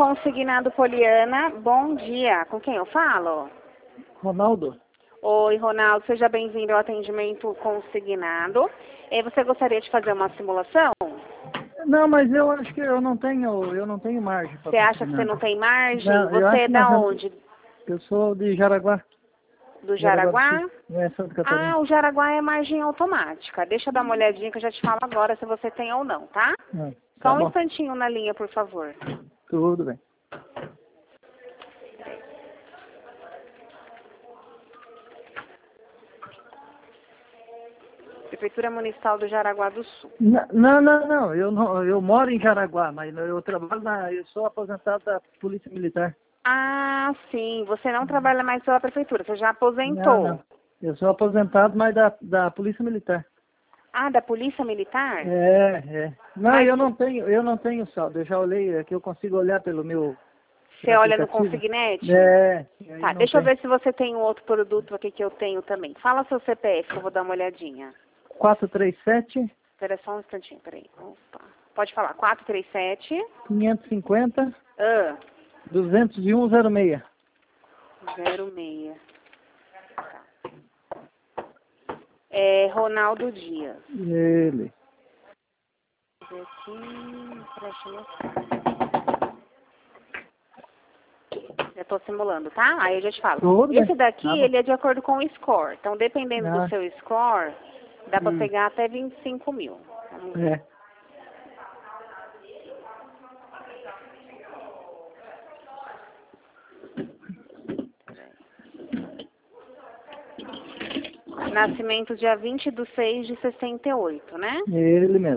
Consignado Poliana, bom dia. Com quem eu falo? Ronaldo? Oi, Ronaldo, seja bem-vindo ao atendimento consignado. Você gostaria de fazer uma simulação? Não, mas eu acho que eu não tenho margem para Você acha que você consignar. não tem margem? Não, eu Você acho é que da nós vamos... onde? Eu sou de Jaraguá. Do Jaraguá do Jaraguá? Sul. É, Santa Catarina. Ah, o Jaraguá é margem automática. Deixa eu dar uma olhadinha que eu já te falo agora se você tem ou não, tá? Ah, Só tá um bom. instantinho na linha, por favor. Tudo bem. Prefeitura Municipal do Jaraguá do Sul. Não. Eu moro em Jaraguá, mas eu trabalho eu sou aposentado da Polícia Militar. Ah, sim. Você não trabalha mais pela prefeitura, você já Não, aposentou. não. Eu sou aposentado, mas da Polícia Militar. Ah, da Polícia Militar? É. Não, Mas eu não tenho saldo. Eu já olhei, aqui eu consigo olhar pelo meu você olha no aplicativo. Consignet? É, e aí Tá, não deixa eu tem. ver se você tem um outro produto aqui que eu tenho também. Fala seu CPF, que eu vou dar uma olhadinha. 437 Espera só um instantinho, peraí. Opa. Pode falar, 437 550 ah, 20106. 06. É Ronaldo Dias. Ele. Deixa eu ver aqui, empréstimo. Já estou simulando, tá? Aí eu já te falo. Tudo bem. Esse daqui, Tá bom. ele é de acordo com o score. Então, dependendo do Ah, seu score, dá para hum, pegar até 25 mil. Vamos ver. é. Nascimento dia 20/6/68, né? Ele mesmo.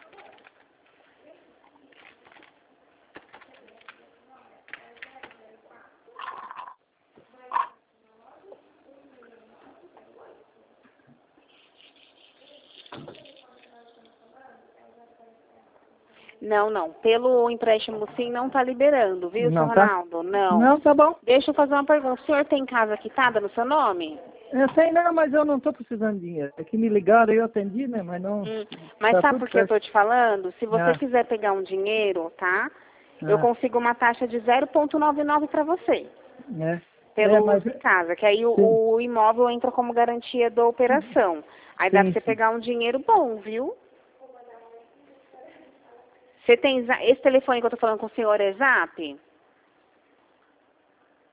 Não. Pelo empréstimo sim não tá liberando, viu, seu Não tá? Ronaldo? Não. Não, tá bom. Deixa eu fazer uma pergunta. O senhor tem casa quitada no seu nome? Eu sei não, mas eu não tô precisando de dinheiro. É que me ligaram, eu atendi, né? Mas não. Mas Tá sabe tudo por que eu certo. tô te falando? Se você Ah, quiser pegar um dinheiro, tá? Eu ah, consigo uma taxa de 0,99 para você. é. É, Pelo mas. uso de casa, que aí Sim, o imóvel entra como garantia da operação. Aí dá pra você sim. pegar um dinheiro bom, viu? Você tem esse telefone que eu tô falando com o senhor é Zap?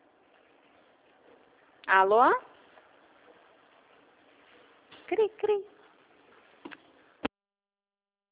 Alô? Cri, cri.